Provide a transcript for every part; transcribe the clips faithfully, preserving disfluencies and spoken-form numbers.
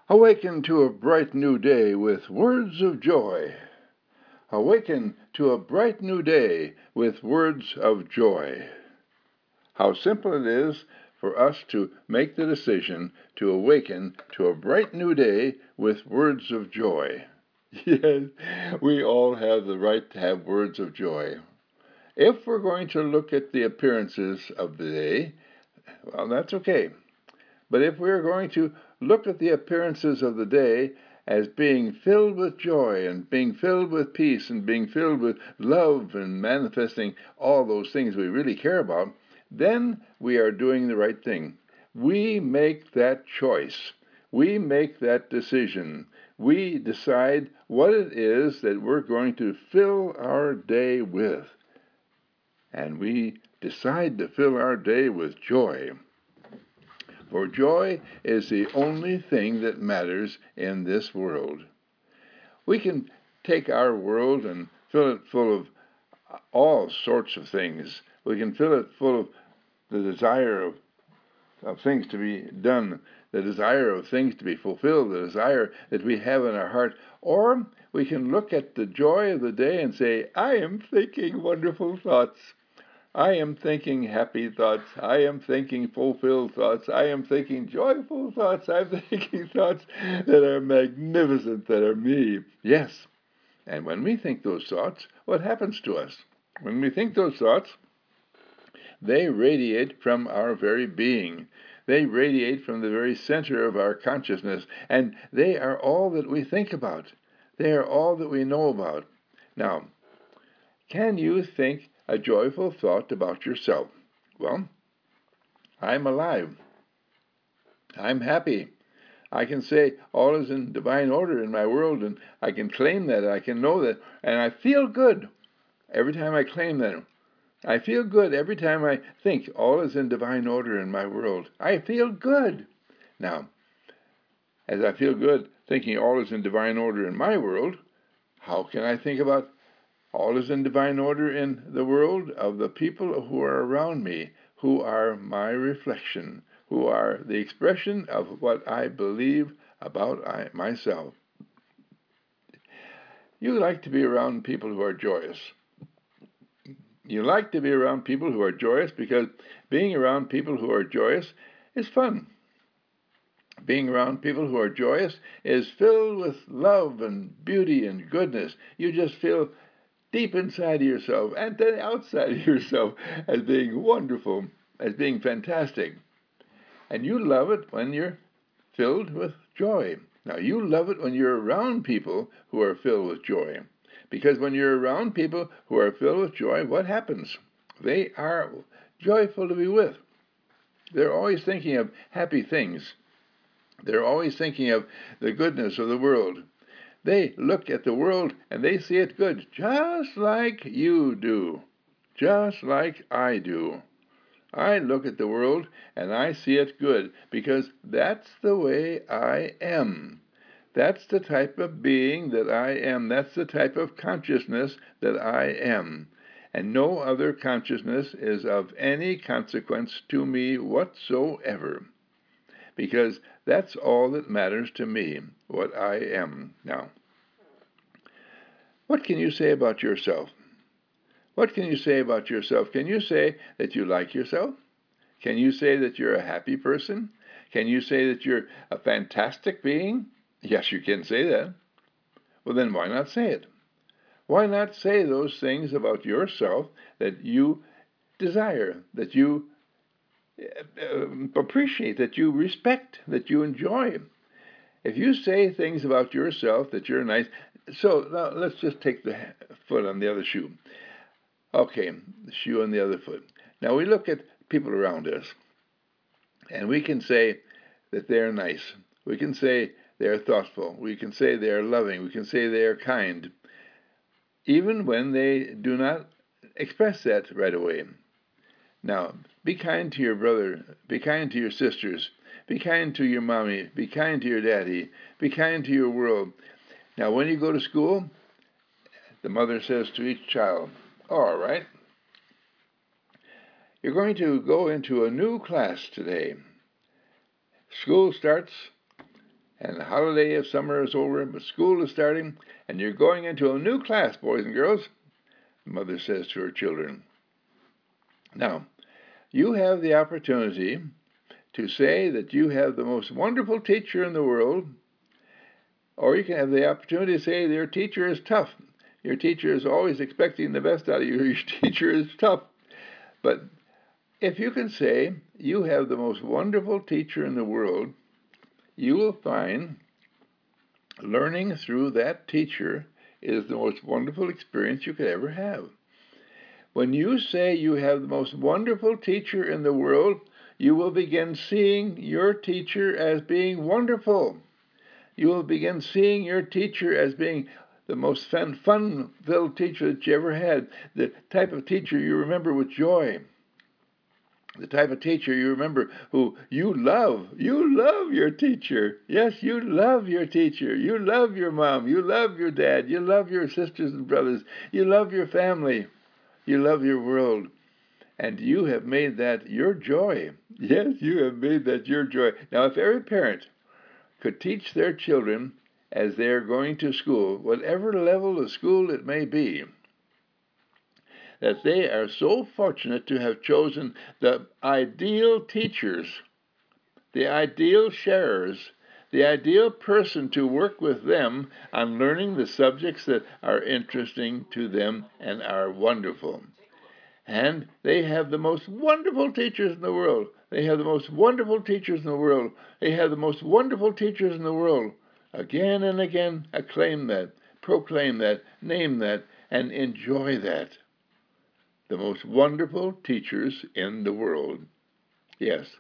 Awaken to a bright new day with words of joy. Awaken to a bright new day with words of joy. How simple it is for us to make the decision to awaken to a bright new day with words of joy. Yes, we all have the right to have words of joy. If we're going to look at the appearances of the day, well, that's okay. But if we're going to look at the appearances of the day as being filled with joy and being filled with peace and being filled with love and manifesting all those things we really care about, then we are doing the right thing. We make that choice. We make that decision. We decide what it is that we're going to fill our day with. And we decide to fill our day with joy. For joy is the only thing that matters in this world. We can take our world and fill it full of all sorts of things. We can fill it full of the desire of, of things to be done, the desire of things to be fulfilled, the desire that we have in our heart. Or we can look at the joy of the day and say, I am thinking wonderful thoughts. I am thinking happy thoughts. I am thinking fulfilled thoughts. I am thinking joyful thoughts. I'm thinking thoughts that are magnificent, that are me. Yes. And when we think those thoughts, what happens to us? When we think those thoughts, they radiate from our very being. They radiate from the very center of our consciousness, and they are all that we think about. They are all that we know about. Now, can you think a joyful thought about yourself? Well, I'm alive. I'm happy. I can say all is in divine order in my world, and I can claim that, I can know that, and I feel good every time I claim that. I feel good every time I think all is in divine order in my world. I feel good. Now, as I feel good thinking all is in divine order in my world, how can I think about all is in divine order in the world of the people who are around me, who are my reflection, who are the expression of what I believe about I, myself? You like to be around people who are joyous. You like to be around people who are joyous because being around people who are joyous is fun. Being around people who are joyous is filled with love and beauty and goodness. You just feel deep inside of yourself and then outside of yourself as being wonderful, as being fantastic. And you love it when you're filled with joy. Now, you love it when you're around people who are filled with joy. Because when you're around people who are filled with joy, what happens? They are joyful to be with. They're always thinking of happy things. They're always thinking of the goodness of the world. They look at the world and they see it good, just like you do, just like I do. I look at the world and I see it good because that's the way I am. That's the type of being that I am. That's the type of consciousness that I am. And no other consciousness is of any consequence to me whatsoever. Because that's all that matters to me, what I am. Now, what can you say about yourself? What can you say about yourself? Can you say that you like yourself? Can you say that you're a happy person? Can you say that you're a fantastic being? Yes, you can say that. Well, then why not say it? Why not say those things about yourself that you desire, that you uh, appreciate, that you respect, that you enjoy? If you say things about yourself that you're nice, so now let's just take the foot on the other shoe. Okay, the shoe on the other foot. Now we look at people around us, and we can say that they're nice. We can say they're thoughtful. We can say they're loving. We can say they're kind, even when they do not express that right away. Now, be kind to your brother. Be kind to your sisters. Be kind to your mommy. Be kind to your daddy. Be kind to your world. Now, when you go to school, the mother says to each child, all right, you're going to go into a new class today. School starts and the holiday of summer is over, but school is starting, and you're going into a new class, boys and girls, the mother says to her children. Now, you have the opportunity to say that you have the most wonderful teacher in the world, or you can have the opportunity to say your teacher is tough. Your teacher is always expecting the best out of you. Your teacher is tough. But if you can say you have the most wonderful teacher in the world, you will find learning through that teacher is the most wonderful experience you could ever have. When you say you have the most wonderful teacher in the world, you will begin seeing your teacher as being wonderful. You will begin seeing your teacher as being the most fun, fun-filled teacher that you ever had, the type of teacher you remember with joy, the type of teacher you remember who you love. You love your teacher. Yes, you love your teacher. You love your mom. You love your dad. You love your sisters and brothers. You love your family. You love your world. And you have made that your joy. Yes, you have made that your joy. Now, if every parent could teach their children as they are going to school, whatever level of school it may be, that they are so fortunate to have chosen the ideal teachers, the ideal sharers, the ideal person to work with them on learning the subjects that are interesting to them and are wonderful. And they have the most wonderful teachers in the world. They have the most wonderful teachers in the world. They have the most wonderful teachers in the world. Again and again, acclaim that, proclaim that, name that, and enjoy that. The most wonderful teachers in the world. Yes.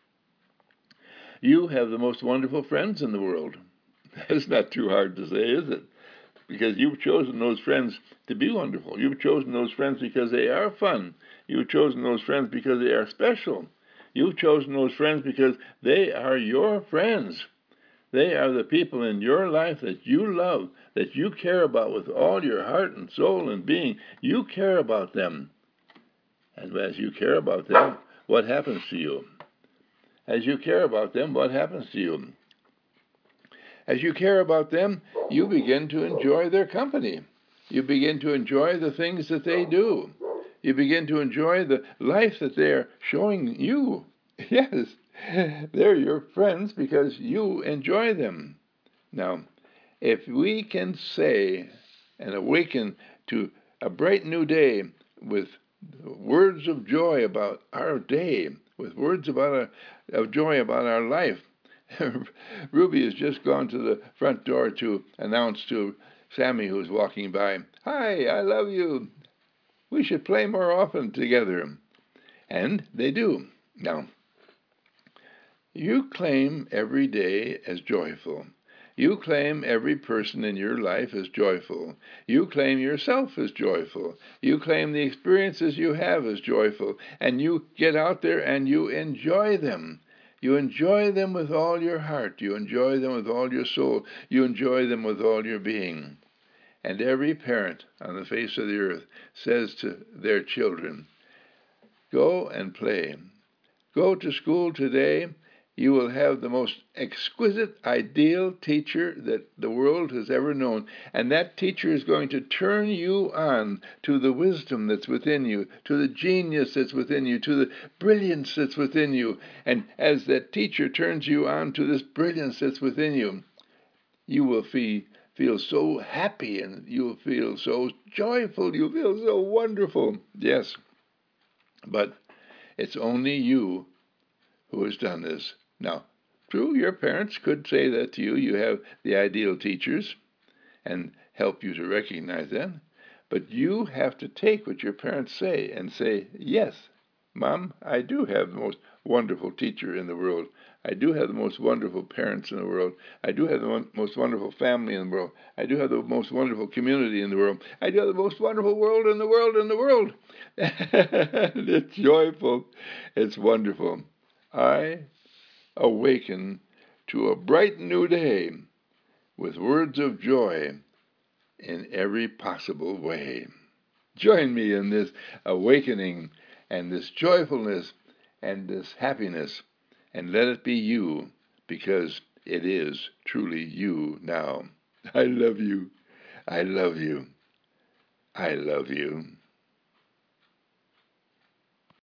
You have the most wonderful friends in the world. That's not too hard to say, is it? Because you've chosen those friends to be wonderful. You've chosen those friends because they are fun. You've chosen those friends because they are special. You've chosen those friends because they are your friends. They are the people in your life that you love, that you care about with all your heart and soul and being. You care about them. And as you care about them, what happens to you? As you care about them, what happens to you? As you care about them, you begin to enjoy their company. You begin to enjoy the things that they do. You begin to enjoy the life that they're showing you. Yes, they're your friends because you enjoy them. Now, if we can say and awaken to a bright new day with words of joy about our day, with words about our, of joy about our life, Ruby has just gone to the front door to announce to Sammy, who's walking by, "Hi, I love you. We should play more often together." And they do. Now, you claim every day as joyful. You claim every person in your life as joyful. You claim yourself as joyful. You claim the experiences you have as joyful. And you get out there and you enjoy them. You enjoy them with all your heart. You enjoy them with all your soul. You enjoy them with all your being. And every parent on the face of the earth says to their children, go and play. Go to school today. You will have the most exquisite, ideal teacher that the world has ever known. And that teacher is going to turn you on to the wisdom that's within you, to the genius that's within you, to the brilliance that's within you. And as that teacher turns you on to this brilliance that's within you, you will feel, feel so happy and you'll feel so joyful. You'll feel so wonderful. Yes, but it's only you who has done this. Now, true, your parents could say that to you. You have the ideal teachers and help you to recognize them. But you have to take what your parents say and say, yes, Mom, I do have the most wonderful teacher in the world. I do have the most wonderful parents in the world. I do have the most wonderful family in the world. I do have the most wonderful community in the world. I do have the most wonderful world in the world in the world. It's joyful. It's wonderful. I awaken to a bright new day with words of joy in every possible way. Join me in this awakening and this joyfulness and this happiness, and let it be you, because it is truly you now. I love you. I love you. I love you.